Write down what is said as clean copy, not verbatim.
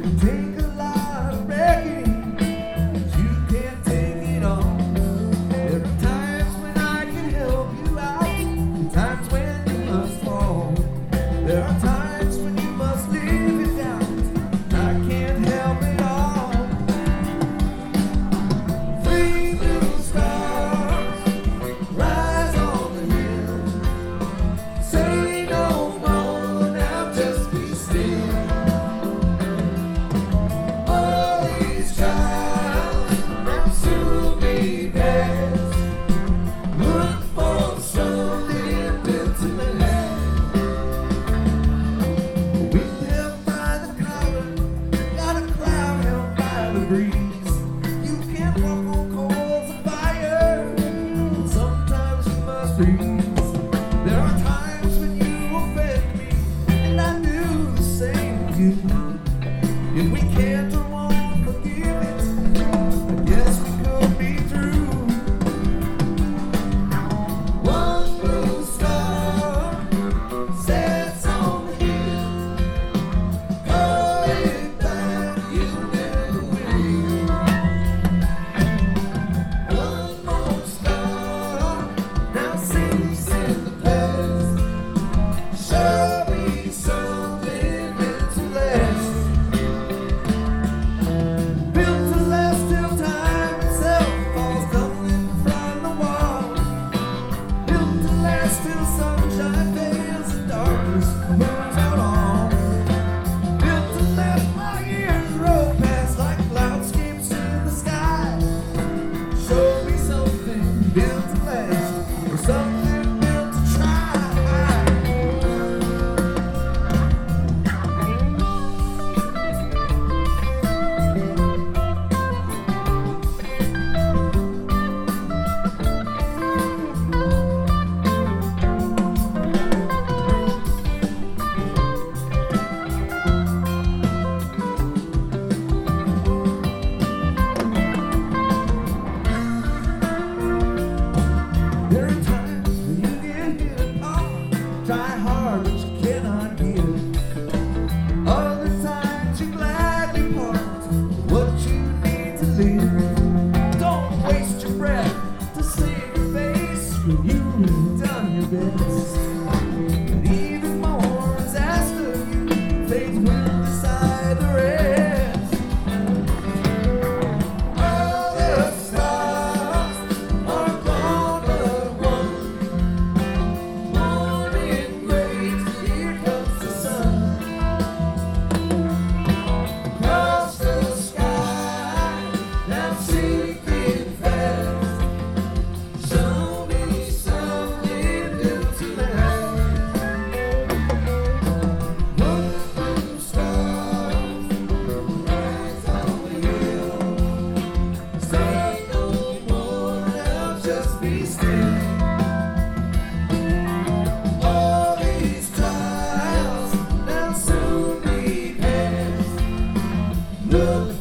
Take a lot of wrecking, but you can't take it all. There are times when I can help you out, and times when you must fall. There are times when you must live it down, I can't help it all. Three little stars rise on the hill. Say no more, now just be still. All these trials will soon be past. Look for something built in the land. Wind held by the collar, got a cloud held by the breeze. You can't walk on coals of fire, and sometimes you must freeze. There are times when you offend me, and I do the same to you. If we can't or won't forgive it, I guess we could be through. One blue star sets on the hill. Hold it back, you never will. One more star now sinks in the past. Show me something built to last. Built to last till time itself falls tumbling from the wall. Built to last till sunshine fails and darkness burns out all. Built to last while years roll past like cloudscapes in the sky. Show me something built to last, or something built to try. There are times when you get hit apart, try hard but you cannot give. Other times you gladly part what you need to live. Don't waste your breath to save your face when you've done your best. And even more is asked of you, fate will decide the rest. All the stars are gone but one. Morning breaks, here comes the sun. Across the sky, now sinking fast. Show me something built to last. One blue star rise on the hill. Say no more, now just be still. All these trials now soon be past. Look